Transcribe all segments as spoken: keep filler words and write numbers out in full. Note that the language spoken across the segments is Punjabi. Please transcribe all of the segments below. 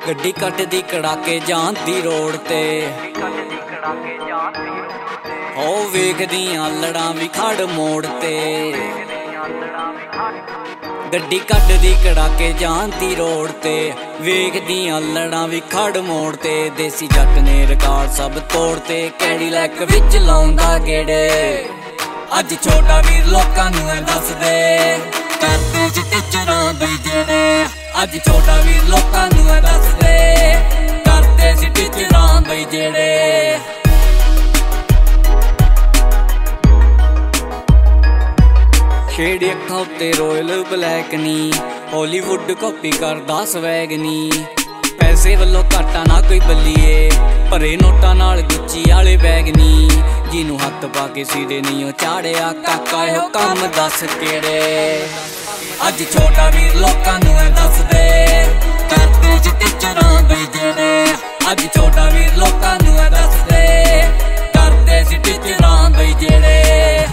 ਗੱਡੀ ਕੱਟਦੀ ਕੜਾਕੇ ਜਾਂਦੀ ਰੋਡ ਤੇ ਹੋ ਵੇਖਦੀਆਂ ਲੜਾਂ ਵੀ ਖੜ ਮੋੜ ਤੇ ਗੱਡੀ ਕੱਢਦੀ ਕੜਾਕੇ ਜਾਂਦੀ ਰੋਡ ਤੇ ਵੇਖਦੀਆਂ ਲੜਾਂ ਵੀ ਖੜ ਮੋੜ ਤੇ ਦੇਸੀ ਜੱਟ ਨੇ ਰਿਕਾਰਡ ਸਭ ਤੋੜ ਤੇ ਕੈਡੀਲੈਕ ਵਿੱਚ ਲਾਉਂਦਾ ਗੇੜੇ ਅੱਜ ਛੋਟਾ ਵੀਰ ਲੋਕਾਂ ਨੂੰ ਐ ਦੱਸਦੇ ਕਰਦੇ ਜਿੱਤੇ ਚਰਾਂ ਦੇ ਜਿਹੜੇ ਅੱਜ ਛੋਟਾ ਵੀਰ ਲੋਕਾਂ ਨੂੰ ਐ ਦੱਸਦੇ ਕਰਦੇ ਸੀ ਟੀਚਰਾਂ ਦੇ ਜਿਹੜੇ ਛੇੜੀ ਅੱਖਾਂ ਉੱਤੇ ਰੋਇਲ ਬਲੈਕ ਨੀ ਹਾਲੀਵੁੱਡ ਕਾਪੀ ਕਰਦਾ ਸਵੈਗ ਨੀ ਪੈਸੇ ਵੱਲੋਂ ਘਾਟਾ ਨਾ ਕੋਈ ਬੱਲੀਏ ਭਰੇ ਨੋਟਾਂ ਨਾਲ ਗੁੱਚੀ ਵਾਲੇ ਬੈਗ ਨੀ ਜਿਹਨੂੰ ਹੱਥ ਪਾ ਕੇ ਸਿਰੇ ਨਹੀਂ ਉਹ ਚਾੜਿਆ ਕਾਕਾ ਇਹੋ ਕੰਮ ਦੱਸ ਕਿਹੜੇ ਅੱਜ ਛੋਟਾ ਵੀਰ ਲੋਕਾਂ ਨੂੰ ਐ ਦੱਸਦੇ ਕਰਦੇ ਜਿੱਤੇ ਚਰਾਂ ਦੇ ਜਿਹੜੇ ਅੱਜ ਛੋਟਾ ਵੀਰ ਲੋਕਾਂ ਨੂੰ ਐ ਦੱਸਦੇ ਕਰਦੇ ਸੀ ਟੀਚਰਾਂ ਦੇ ਜਿਹੜੇ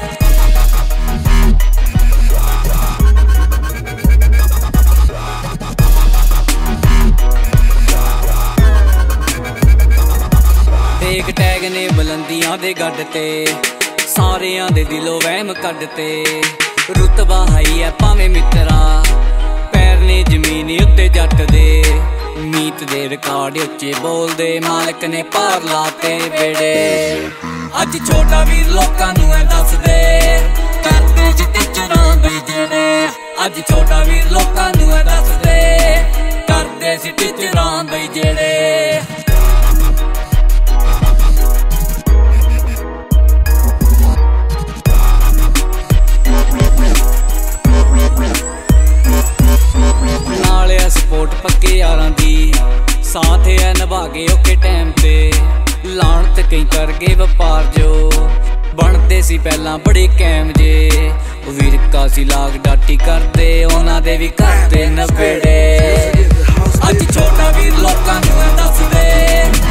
ਟੇਕ ਟੈਗ ਨੇ ਬੁਲੰਦੀਆਂ ਦੇ ਗੱਡ ਤੇ ਸਾਰਿਆਂ ਦੇ ਦਿਲੋਂ ਵਹਿਮ ਕੱਢ ਤੇ ਰੁਤਬਾ ਹਾਈ ਐ ਭਾਵੇਂ ਮਿੱਤਰਾ ਪੈਰ ਨੇ ਜ਼ਮੀਨ ਉੱਤੇ ਜੱਟ ਦੇ ਮੀਤ ਦੇ ਰਿਕਾਰਡ ਉੱਚੇ ਬੋਲਦੇ ਮਾਲਕ ਨੇ ਪਾਰ ਲਾਤੇ ਬੇੜੇ ਅੱਜ ਛੋਟਾ ਵੀਰ ਲੋਕਾਂ ਨੂੰ ਐ ਦੱਸਦੇ ਕਰਦੇ ਜਿੱਤੇ ਚਰਾਂ ਦੇ ਜਿਹੜੇ ਅੱਜ ਛੋਟਾ ਵੀਰ ਲੋਕਾਂ ਨੂੰ ਐ ਦੱਸਦੇ ਕਰਦੇ ਸੀ ਟੀਚਰਾਂ ਦੇ ਜਿਹੜੇ ਸਪੋਰਟ ਪੱਕੇ ਯਾਰਾਂ ਦੀ ਸਾਥ ਐ ਨਿਭਾ ਕੇ ਔਖੇ ਟਾਈਮ ਤੇ ਲਾਣਤ ਕਈ ਕਰ ਗਏ ਵਪਾਰ ਜੋ ਬਣਦੇ ਸੀ ਪਹਿਲਾਂ ਬੜੇ ਕੈਮ ਜੇ ਉਹ ਵੀਰਕਾ ਸੀ ਲਾਗ ਡਾਟੀ ਕਰਦੇ ਉਹਨਾਂ ਦੇ ਵੀ ਕਰਦੇ ਨਵੇੜੇ ਅੱਜ ਛੋਟਾ ਵੀਰ ਲੋਕਾਂ ਨੂੰ ਦੱਸਦੇ